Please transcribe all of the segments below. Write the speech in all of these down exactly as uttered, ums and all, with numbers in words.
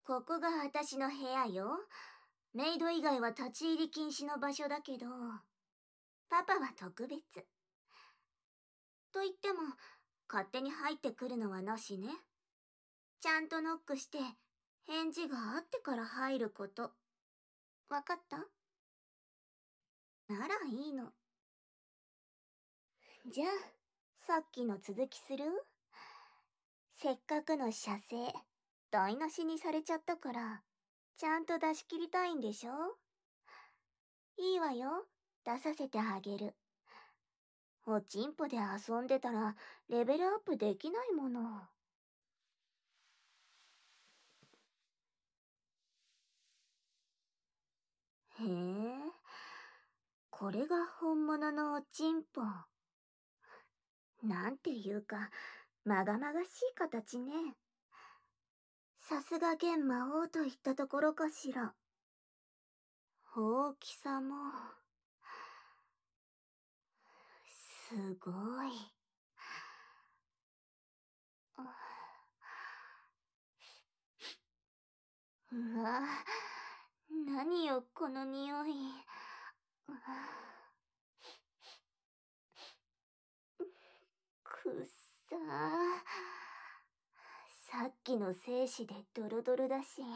ここが私の部屋よ。メイド以外は立ち入り禁止の場所だけど、パパは特別。と言っても、勝手に入ってくるのはなしね。ちゃんとノックして、返事があってから入ること。わかった？ならいいの。じゃあ、さっきの続きする？せっかくの射精、台無しにされちゃったから、ちゃんと出し切りたいんでしょ？いいわよ、出させてあげる。おちんぽで遊んでたら、レベルアップできないもの。へえ、これが本物のおちんぽ。なんていうか、まがまがしい形ね。さすが現魔王といったところかしら。大きさも、すごい。うわ、何よこの匂い。くっさー。さっきの精子でドロドロだし。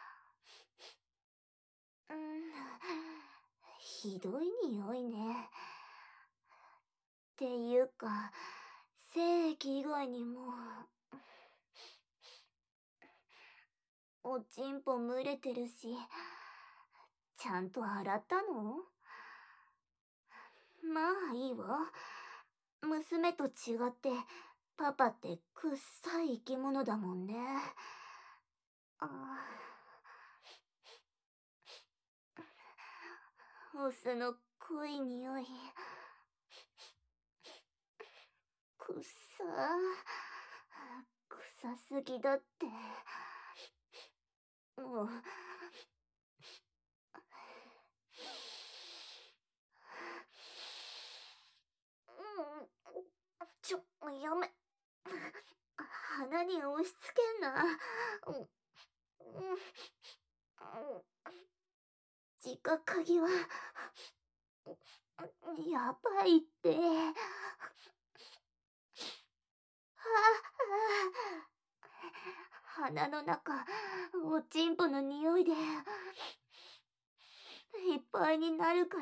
うん、ひどい匂いね。っていうか、精液以外にも、おちんぽ蒸れてるし、ちゃんと洗ったの？まあいいわ。娘と違って、パパってくっさい生き物だもんね。ああ、オスの濃い匂い。くっさー。臭すぎだって。もう。ちょ、やめ。鼻に押し付けんな。直鍵は、やばいって。鼻の中、おちんぽの匂いで、いっぱいになるから。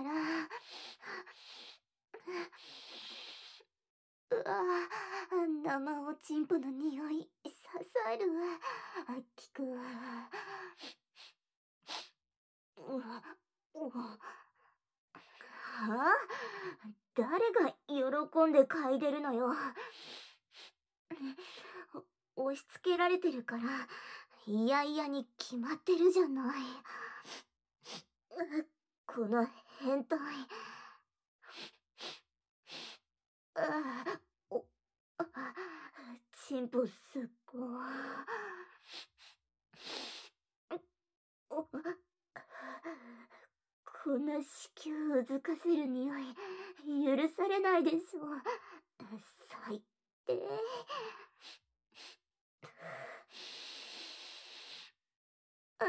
うわ、生おちんぽの匂い、刺さる。効く。はあ？誰が喜んで嗅いでるのよ。押し付けられてるから、いやいやに決まってるじゃない。この変態。ああ、お、チンポすっごお、こんな子宮うずかせる匂い、許されないでしょ。最低。あ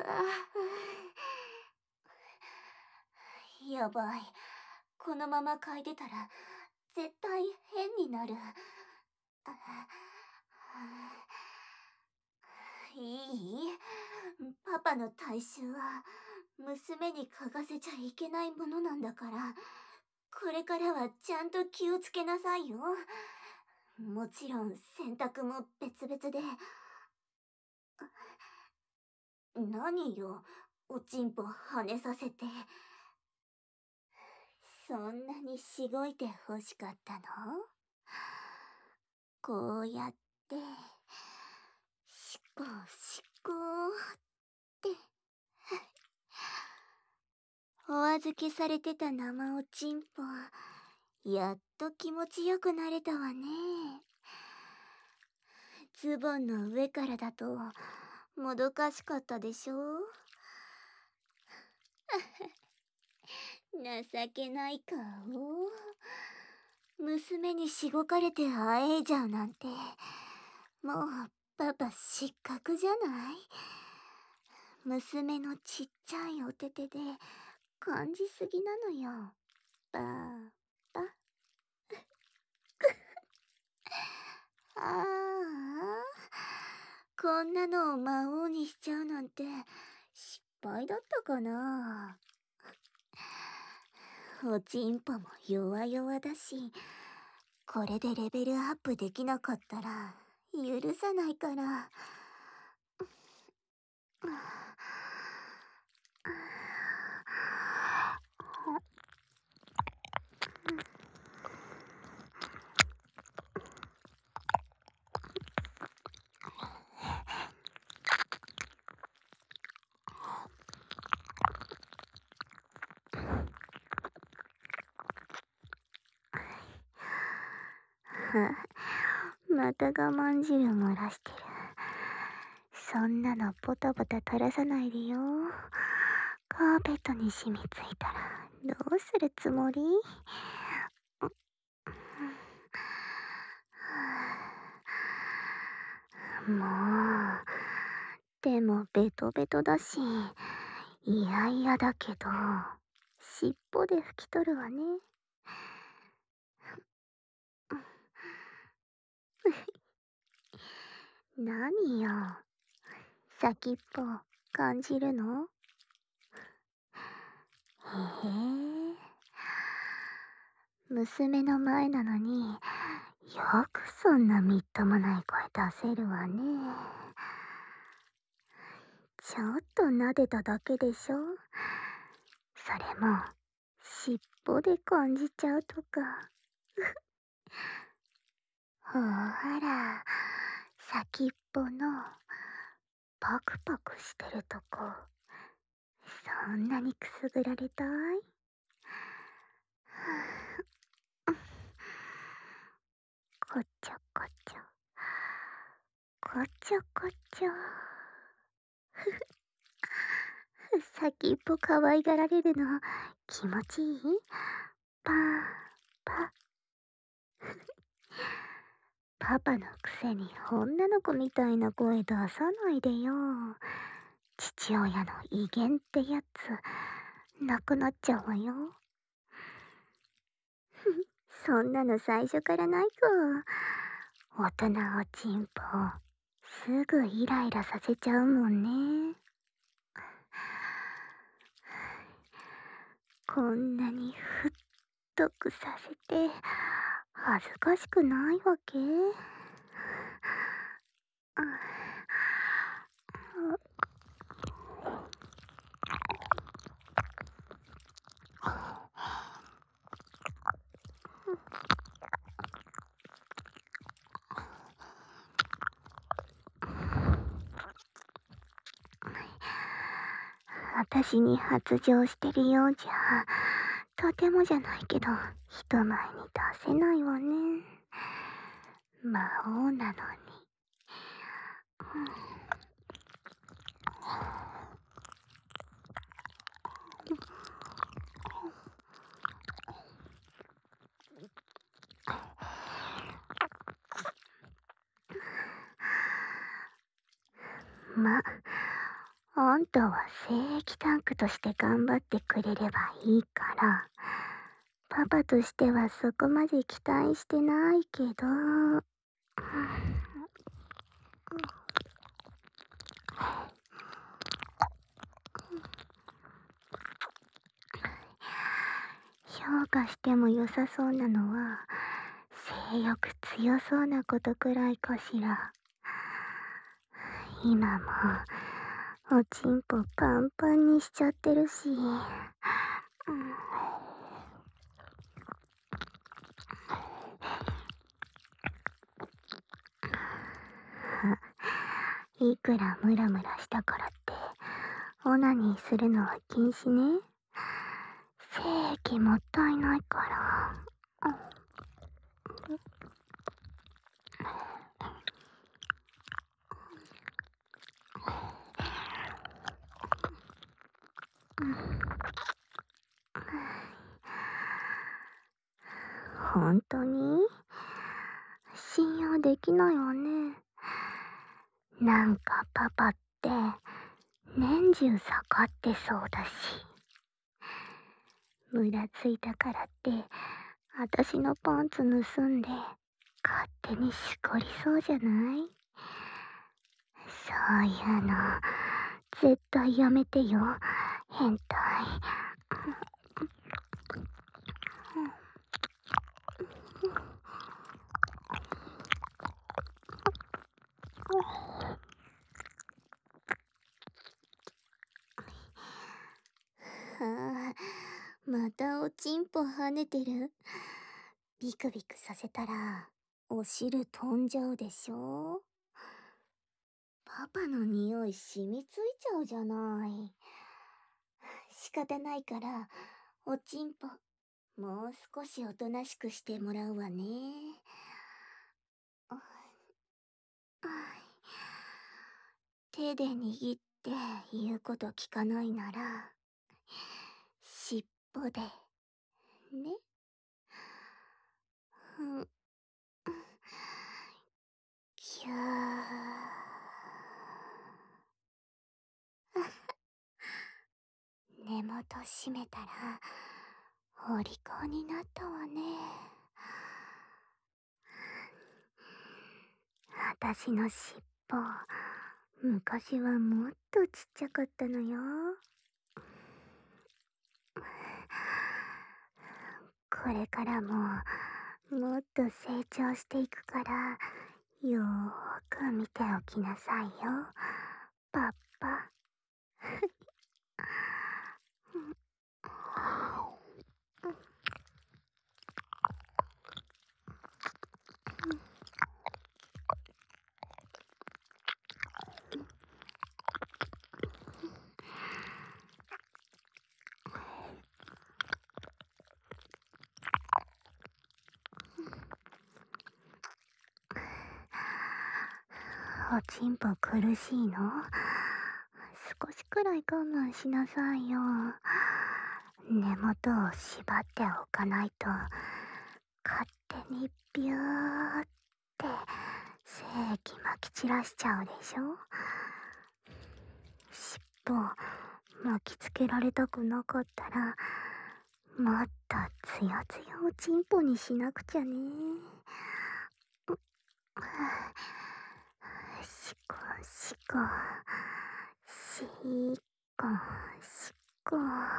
あ、やばい。このまま嗅いでたら、絶対変になる。いい？パパの体臭は、娘に嗅がせちゃいけないものなんだから、これからはちゃんと気をつけなさいよ。もちろん洗濯も別々で。何よ、おちんぽ跳ねさせて。そんなにしごいて欲しかったの？こうやって、しこしこって。お預けされてた生おちんぽ、やっと気持ちよくなれたわね。ズボンの上からだと、もどかしかったでしょ？情けない顔。娘にしごかれてあえいじゃうなんて、もうパパ失格じゃない？ 娘のちっちゃいお手手で感じすぎなのよ。パパ。ああ、こんなのを魔王にしちゃうなんて失敗だったかな。おちんぽも弱々だし、これでレベルアップできなかったら許さないから。また我慢汁漏らしてる。そんなのポタポタ垂らさないでよ。カーペットに染みついたらどうするつもり？もう、でもベトベトだし、いやいやだけど、尻尾で拭き取るわね。何よ、先っぽ感じるの？へえ、娘の前なのによくそんなみっともない声出せるわね。ちょっと撫でただけでしょ。それも尻尾で感じちゃうとか。ほら、先っぽのパクパクしてるとこ、そんなにくすぐられたい？こちょこちょ、こちょこちょ。先っぽ可愛がられるの気持ちいい？パーパ。パパのくせに女の子みたいな声出さないでよ。父親の威厳ってやつなくなっちゃうわよ。そんなの最初からないか。大人おちんぽすぐイライラさせちゃうもんね。こんなにふっとくさせて恥ずかしくないわけ？私に発情してるようじゃ、とてもじゃないけど、人前に出せないわね。魔王なのに。ま、あんたは精液タンクとして頑張ってくれればいいから、パパとしてはそこまで期待してないけど。評価しても良さそうなのは、性欲強そうなことくらいかしら。今もおちんぽパンパンにしちゃってるし、うん、いくらムラムラしたからってオナニーするのは禁止ね。精液もったいないから。本当に信用できないわね。なんかパパって年中下がってそうだし。ムラついたからって、あたしのパンツ盗んで、勝手にしこりそうじゃない？そういうの、絶対やめてよ、変態。 はあ、またおちんぽ跳ねてる。ビクビクさせたら、お汁飛んじゃうでしょ。パパの匂い染みついちゃうじゃない。仕方ないから、おちんぽ、もう少しおとなしくしてもらうわね。手で握って言うこと聞かないなら、尻尾で、ね。うん。キュー。根元締めたら、お利口になったわね。あたしの尻尾、昔はもっとちっちゃかったのよ。これからも、もっと成長していくから、よーく見ておきなさいよ、パッパ。おちんぽ苦しいの？少しくらい我慢しなさいよ。根元を縛っておかないと、勝手にビューって精液まき散らしちゃうでしょ。尻尾巻きつけられたくなかったら、もっとつよつよおちんぽにしなくちゃね。しこしこしこしこ。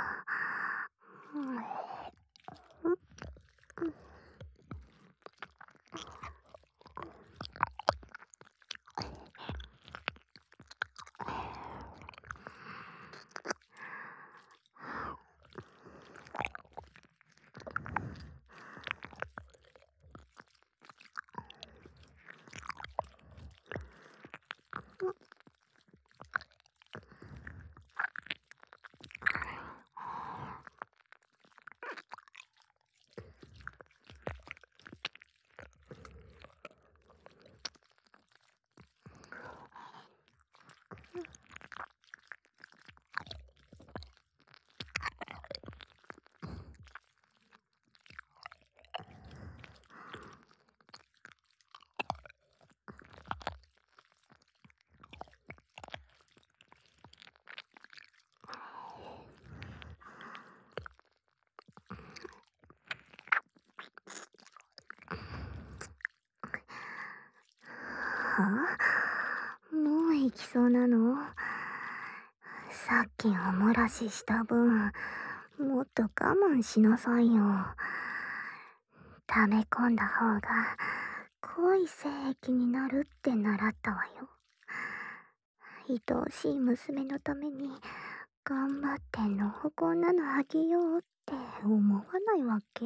はあ、もう行きそうなの？さっきお漏らしした分、もっと我慢しなさいよ。溜め込んだ方が濃い精液になるって習ったわよ。愛おしい娘のために頑張ってのほこんなのあげようって思わないわけ？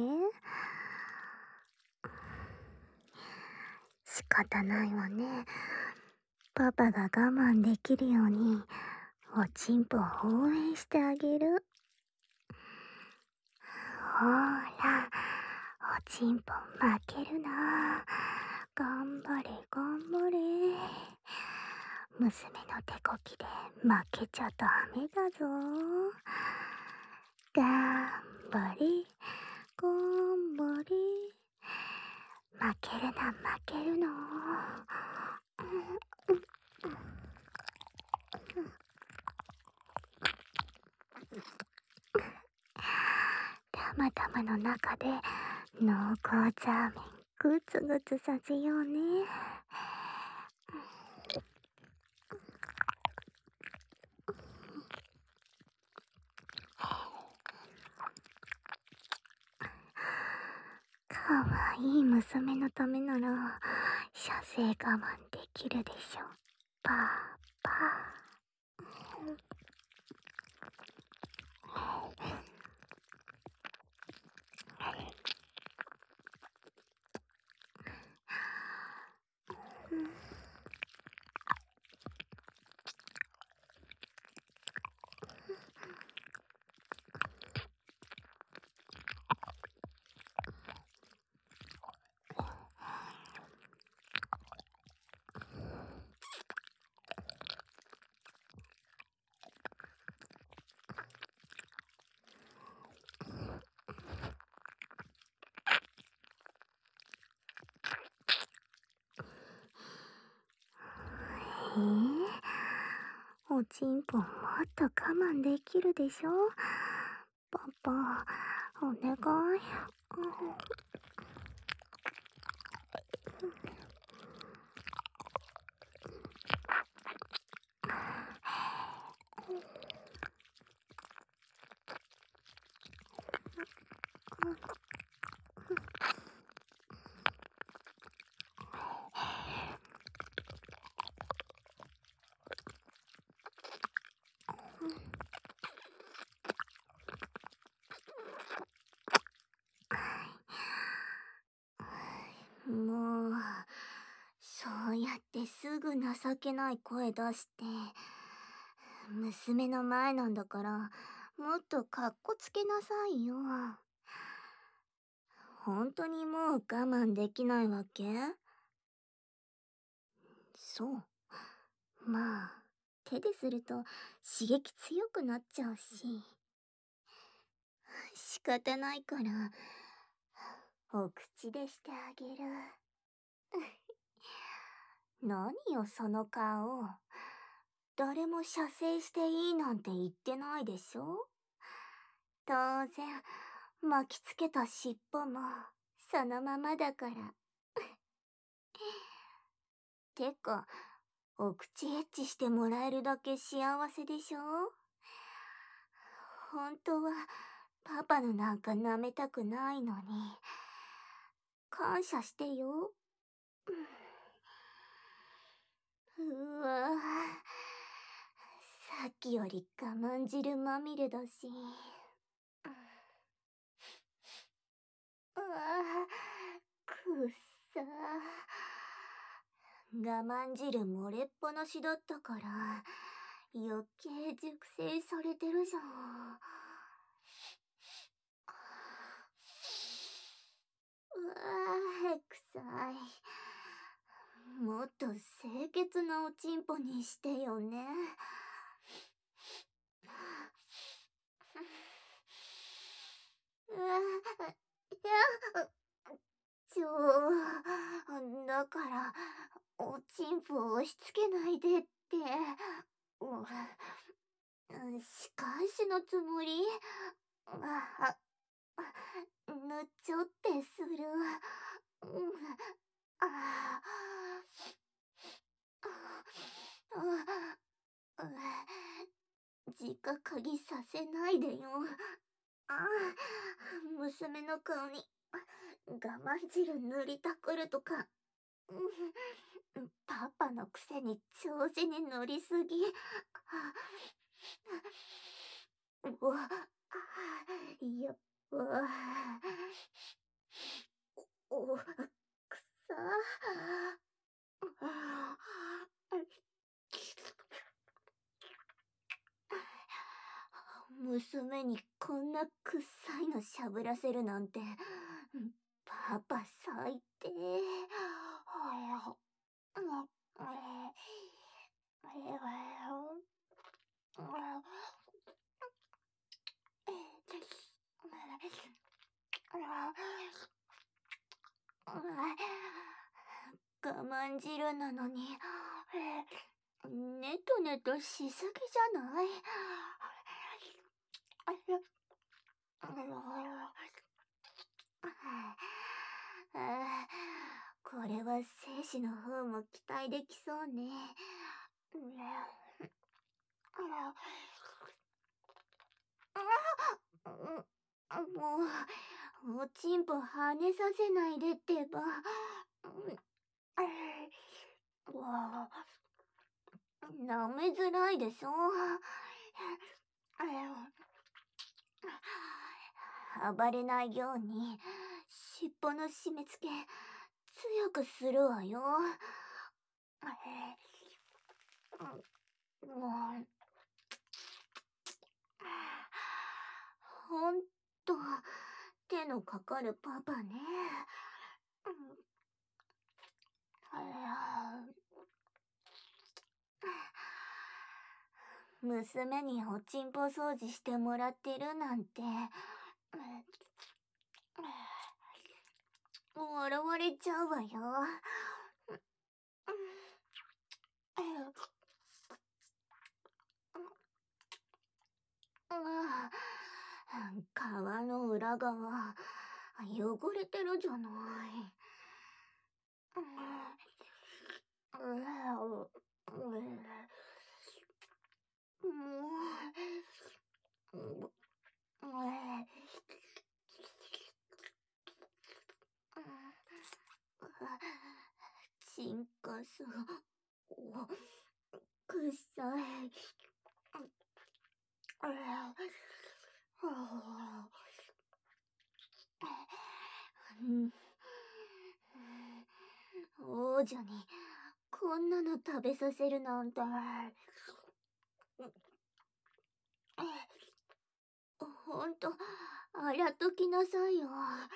仕方ないわね。パパが我慢できるようにおちんぽを応援してあげる。ほーら、おちんぽ負けるな。頑張れ頑張れ。娘の手こきで負けちゃダメだぞ。頑張れ頑張れ。負けるな負けるの。 頭の中で濃厚ザーメングツグツさせようね。かわいい娘のためなら射精我慢できるでしょ。パーパー。えー、おちんぽもっと我慢できるでしょ。パパ、お願い。もう、そうやってすぐ情けない声出して、娘の前なんだから、もっとかっこつけなさいよ。本当にもう我慢できないわけ？そう。まあ、手ですると刺激強くなっちゃうし。仕方ないから、お口でしてあげる。何よその顔。誰も射精していいなんて言ってないでしょ？当然、巻きつけた尻尾もそのままだから。てか、お口エッチしてもらえるだけ幸せでしょ？本当はパパのなんか舐めたくないのに。感謝してよ。うわぁ、さっきより我慢汁まみれだし。うわぁ、くっさー。我慢汁漏れっぱなしだったから、余計熟成されてるじゃん。うわぁ、臭い。もっと清潔なおちんぽにしてよね。うわぁ、いや、ちょ、だから、おちんぽ押し付けないでって。う仕返しのつもり？あ、ぬちょってする。ああ、直鍵させないでよ。あ、娘の顔に我慢汁塗りたくるとか。パパのくせに調子に乗りすぎ。うわ、やっぱ。お、お、くさ。娘にこんなくっさいのしゃぶらせるなんて、パパ最低。我慢汁なのに、ネトネトしすぎじゃない？ あこれは精子の方も期待できそうね。もう、おちんぽ跳ねさせないでってば。舐めづらいでしょ。暴れないように尻尾の締め付け強くするわよ。ほんと手のかかるパパね。娘におちんぽ掃除してもらってるなんて笑われちゃうわよ。皮の裏側汚れてるじゃない。チンカスくさい。王女にこんなの食べさせるなんて。ほんと洗っときなさいよ。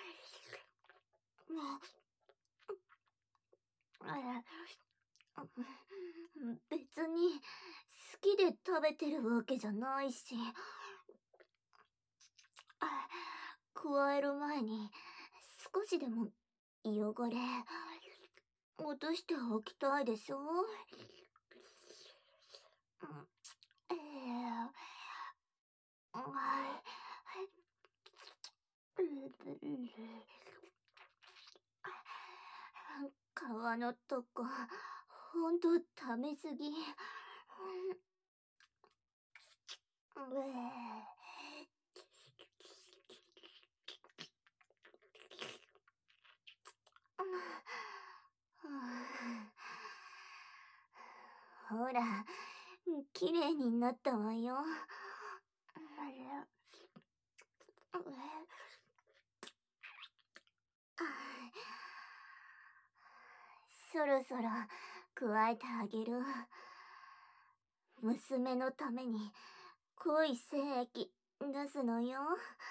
別に好きで食べてるわけじゃないし、加える前に少しでも汚れ落としておきたいでしょ。皮のとこほんと食べすぎ。ほら、きれいになったわよ。そろそろ加えてあげる。娘のために濃い精液出すのよ。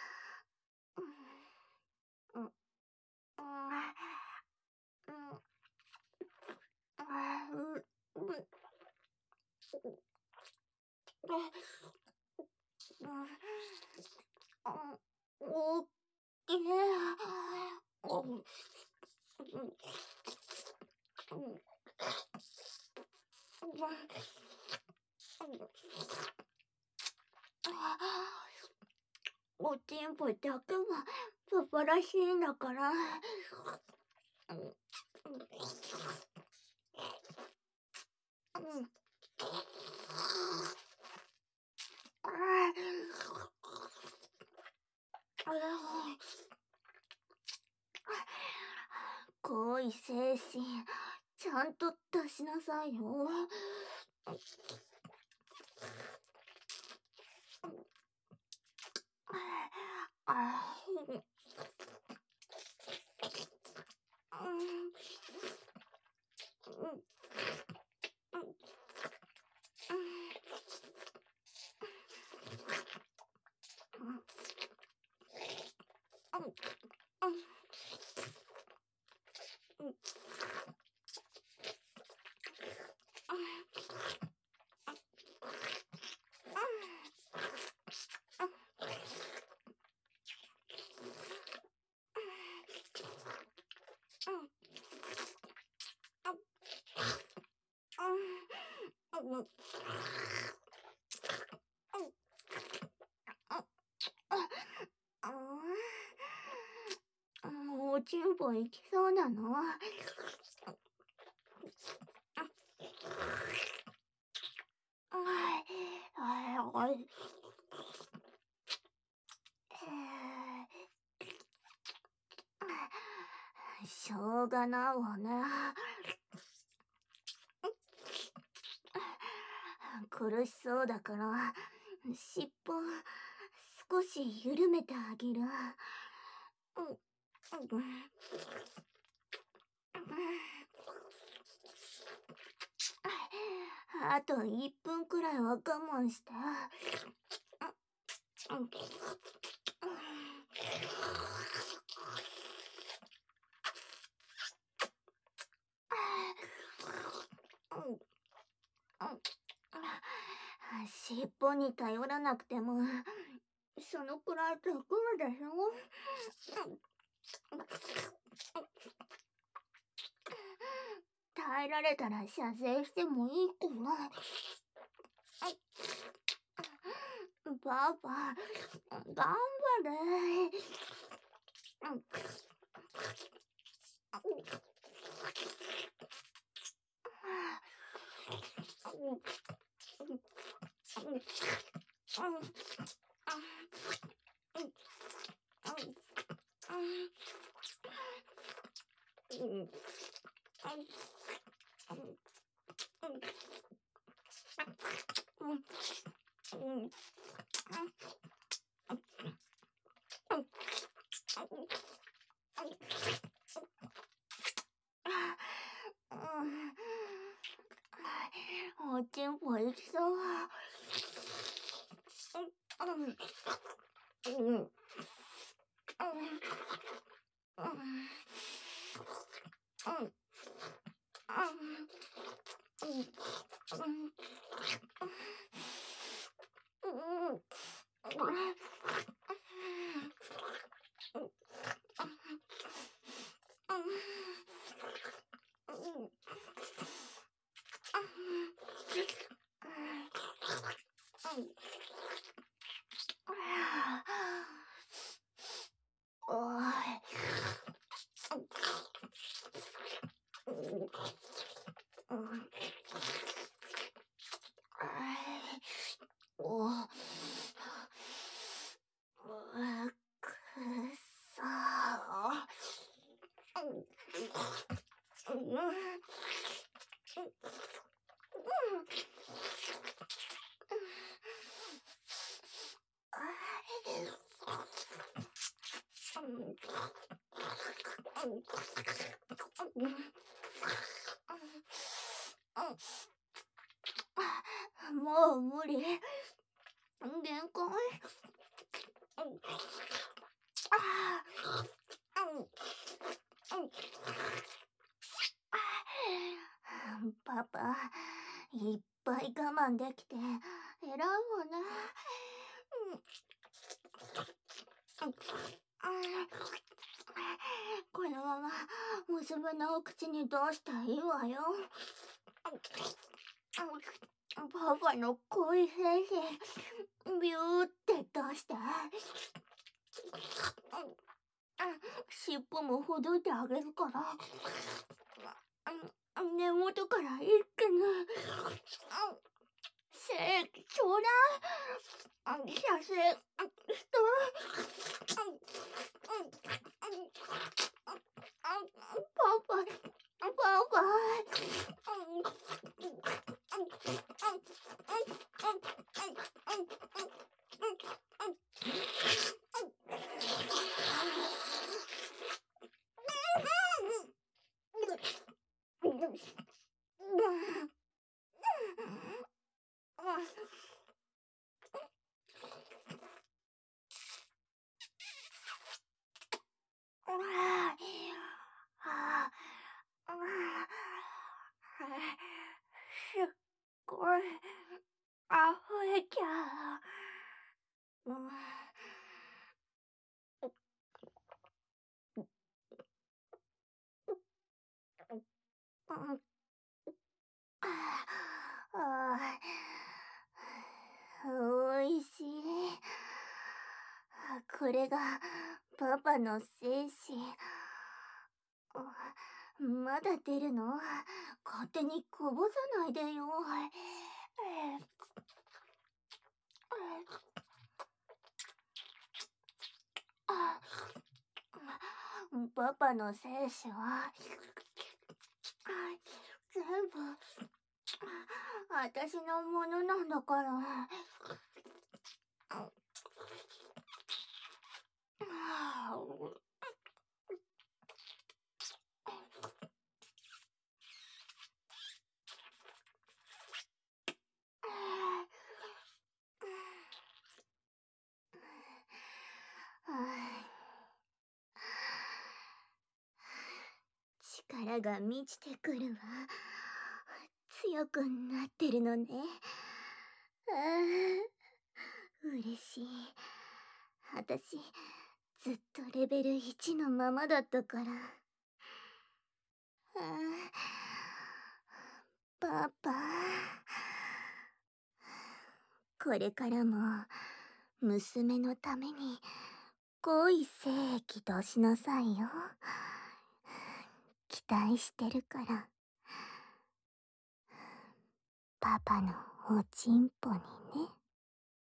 おっけー。おちんぽだけは素晴らしいんだから。濃い精子ちゃんと出しなさいよ。 ちんぽ行きそうなの？しょうがないわね。苦しそうだから尻尾少し緩めてあげる。あといっぷんくらいは我慢して。尻尾に頼らなくてもそのくらいできるでしょ。耐えられたら射精してもいいかな。パパ、頑張れ。おちんぽ行きそう。もう無理。限界。パパ、いっぱい我慢できて偉いわね。このまま娘のお口に出していいわよ。パパの恋精子ビューって出して。尻尾もほどいてあげるから。根元から一気に精液ちょうだい。射精して。パパ、パパ。すっごい溢れちゃう。おいしい。これがパパの精子。 まだ出るの？勝手にこぼさないでよ。パパの精子は全部私のものなんだから。力が満ちてくるわ。強くなってるのね。ああ、嬉しい。私、ずっとレベルいちのままだったから。ああ、パパ。これからも、娘のために、濃い精液としなさいよ。期待してるから。パパのおちんぽに。